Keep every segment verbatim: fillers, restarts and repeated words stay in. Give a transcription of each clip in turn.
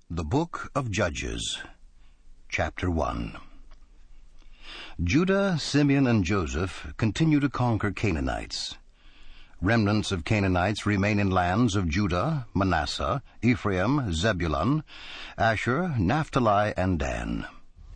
The Book of Judges, Chapter one. Judah, Simeon, and Joseph continue to conquer Canaanites. Remnants of Canaanites remain in lands of Judah, Manasseh, Ephraim, Zebulun, Asher, Naphtali, and Dan.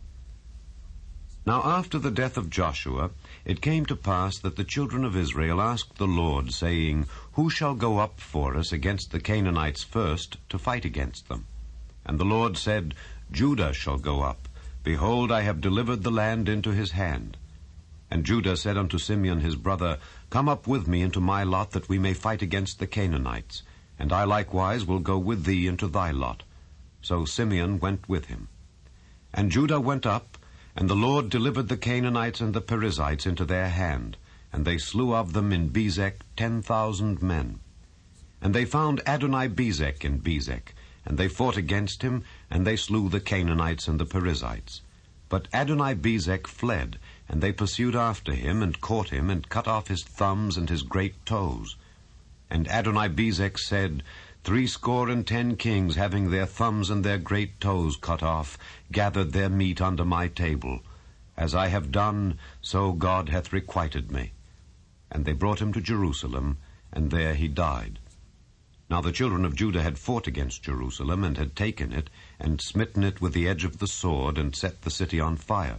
Now after the death of Joshua, it came to pass that the children of Israel asked the Lord, saying, Who shall go up for us against the Canaanites first, to fight against them? And the Lord said, Judah shall go up. Behold, I have delivered the land into his hand. And Judah said unto Simeon his brother, Come up with me into my lot, that we may fight against the Canaanites, and I likewise will go with thee into thy lot. So Simeon went with him. And Judah went up, and the Lord delivered the Canaanites and the Perizzites into their hand, and they slew of them in Bezek ten thousand men. And they found Adoni-Bezek in Bezek, and they fought against him, and they slew the Canaanites and the Perizzites. But Adoni-Bezek fled, and they pursued after him, and caught him, and cut off his thumbs and his great toes. And Adoni-Bezek said, Threescore and ten kings, having their thumbs and their great toes cut off, gathered their meat under my table. As I have done, so God hath requited me. And they brought him to Jerusalem, and there he died. Now the children of Judah had fought against Jerusalem, and had taken it, and smitten it with the edge of the sword, and set the city on fire.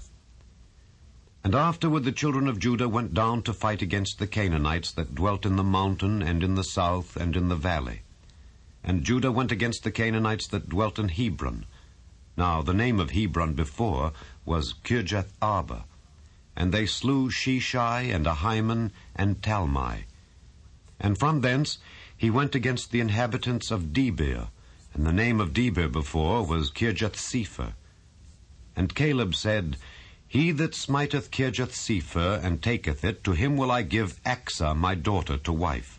And afterward the children of Judah went down to fight against the Canaanites that dwelt in the mountain, and in the south, and in the valley. And Judah went against the Canaanites that dwelt in Hebron. Now the name of Hebron before was Kirjath-Arba. And they slew Sheshai, and Ahiman, and Talmai. And from thence he went against the inhabitants of Debir, and the name of Debir before was Kirjath-Sepher. And Caleb said, He that smiteth Kirjath-Sepher, and taketh it, to him will I give Achsah my daughter to wife.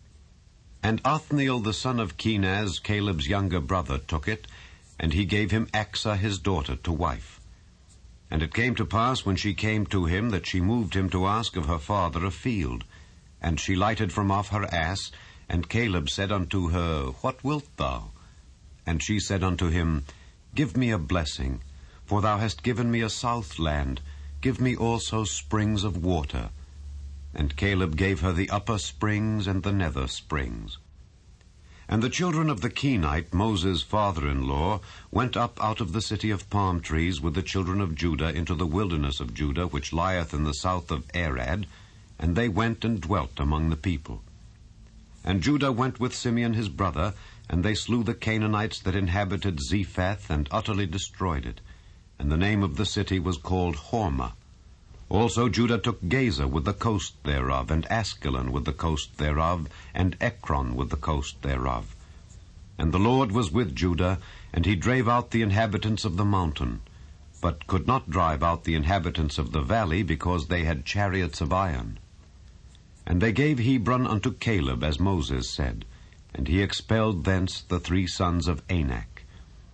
And Othniel the son of Kenaz, Caleb's younger brother, took it, and he gave him Achsah his daughter to wife. And it came to pass, when she came to him, that she moved him to ask of her father a field. And she lighted from off her ass, and Caleb said unto her, What wilt thou? And she said unto him, Give me a blessing, for thou hast given me a south land. Give me also springs of water. And Caleb gave her the upper springs and the nether springs. And the children of the Kenite, Moses' father-in-law, went up out of the city of palm trees with the children of Judah into the wilderness of Judah, which lieth in the south of Arad, and they went and dwelt among the people. And Judah went with Simeon his brother, and they slew the Canaanites that inhabited Zephath, and utterly destroyed it. And the name of the city was called Hormah. Also Judah took Gaza with the coast thereof, and Askelon with the coast thereof, and Ekron with the coast thereof. And the Lord was with Judah, and he drave out the inhabitants of the mountain, but could not drive out the inhabitants of the valley, because they had chariots of iron. And they gave Hebron unto Caleb, as Moses said, and he expelled thence the three sons of Anak.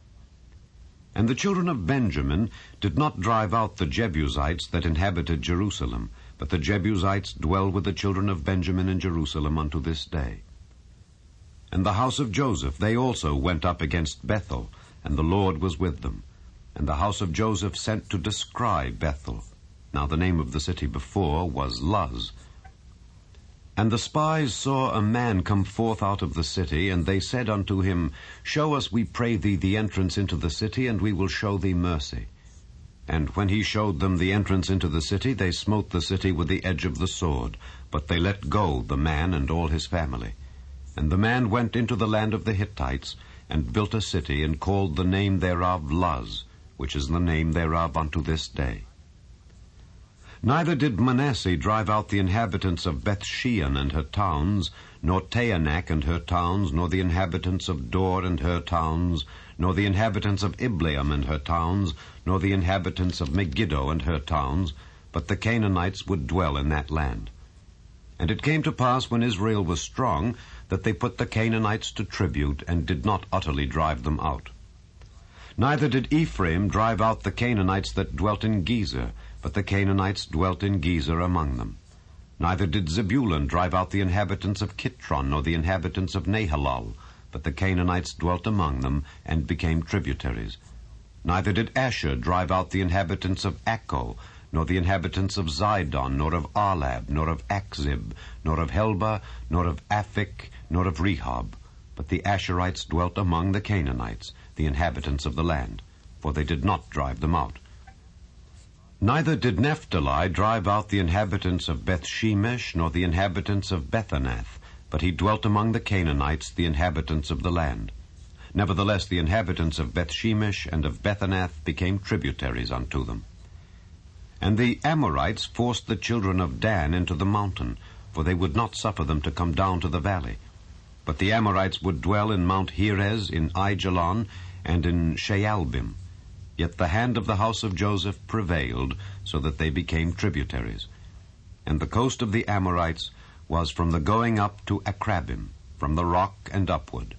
And the children of Benjamin did not drive out the Jebusites that inhabited Jerusalem, but the Jebusites dwell with the children of Benjamin in Jerusalem unto this day. And the house of Joseph, they also went up against Bethel, and the Lord was with them. And the house of Joseph sent to descry Bethel. Now the name of the city before was Luz. And the spies saw a man come forth out of the city, and they said unto him, Show us, we pray thee, the entrance into the city, and we will show thee mercy. And when he showed them the entrance into the city, they smote the city with the edge of the sword, but they let go the man and all his family. And the man went into the land of the Hittites, and built a city, and called the name thereof Luz, which is the name thereof unto this day. Neither did Manasseh drive out the inhabitants of Bethshean and her towns, nor Taanach and her towns, nor the inhabitants of Dor and her towns, nor the inhabitants of Ibleam and her towns, nor the inhabitants of Megiddo and her towns, but the Canaanites would dwell in that land. And it came to pass, when Israel was strong, that they put the Canaanites to tribute, and did not utterly drive them out. Neither did Ephraim drive out the Canaanites that dwelt in Gezer, but the Canaanites dwelt in Gezer among them. Neither did Zebulun drive out the inhabitants of Kitron, nor the inhabitants of Nahalal, but the Canaanites dwelt among them and became tributaries. Neither did Asher drive out the inhabitants of Acco, nor the inhabitants of Zidon, nor of Arlab, nor of Achzib, nor of Helba, nor of Aphik, nor of Rehob. But the Asherites dwelt among the Canaanites, the inhabitants of the land, for they did not drive them out. Neither did Naphtali drive out the inhabitants of Bethshemesh, nor the inhabitants of Bethanath, but he dwelt among the Canaanites, the inhabitants of the land. Nevertheless the inhabitants of Bethshemesh and of Bethanath became tributaries unto them. And the Amorites forced the children of Dan into the mountain, for they would not suffer them to come down to the valley. But the Amorites would dwell in Mount Heres, in Aijalon, and in Shaalbim. Yet the hand of the house of Joseph prevailed, so that they became tributaries. And the coast of the Amorites was from the going up to Akrabim, from the rock and upward.